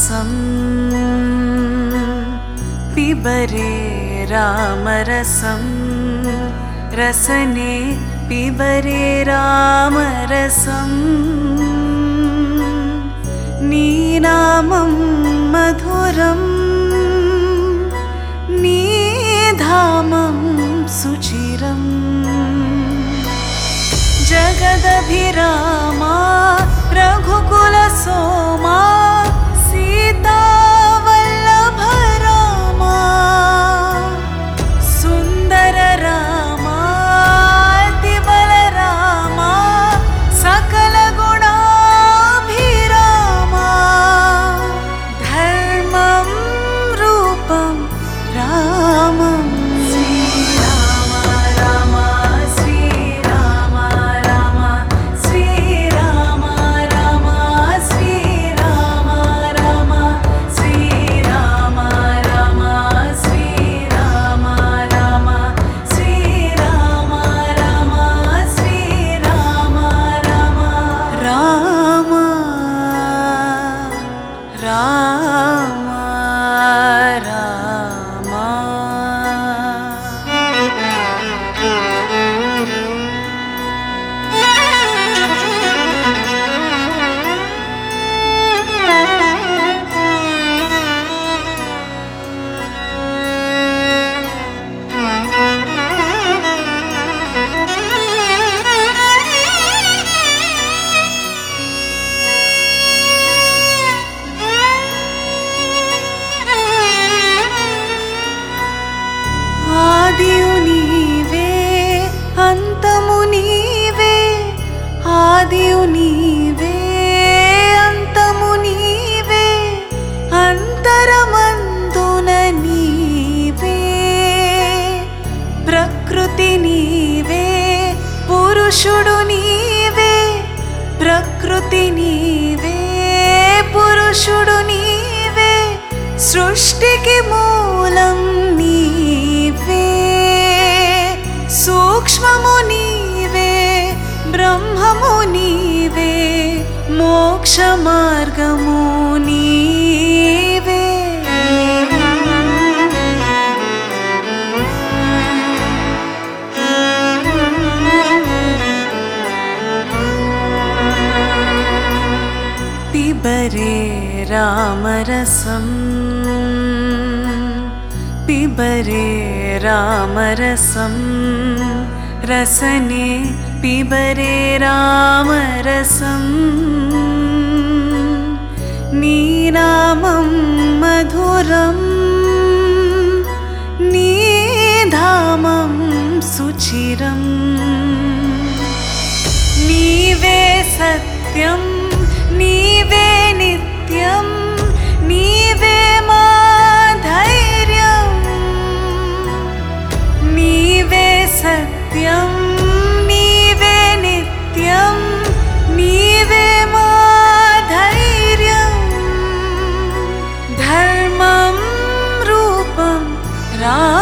रामरसं पिबरे रामरसं रसने पिबरे रामरसं नी नामं मधुरं नी धामं सुचिरम् जगदभिरामा रघुकुलसोमा सीता वल्लभ रामा सुन्दर रामा अतिबल रामा सकल गुणाभिरामा धर्मं रूपं रामं आदियु नीवे अंतमु नीवे अंतरमंदुन नीवे प्रकृति नीवे पुरुषुडु नीवे प्रकृति नीवे पुरुषुडु नीवे सृष्टिकी मूलं नीवे सूक्ष्ममु नीवे ब्रह्ममु नीवे मोक्ष मार्गमु नीवे पिबरे रामरसं पिबरे रामरसं रसने पिबरे रामरसं नी नामं मधुरं नी धामं सुचिरम् नीवे सत्यं नीवे नित्यं नीवे मा धैर्यं नीवे सत्यं नीवे नित्यं नीवे मा धैर्यं धर्मं रूपं राम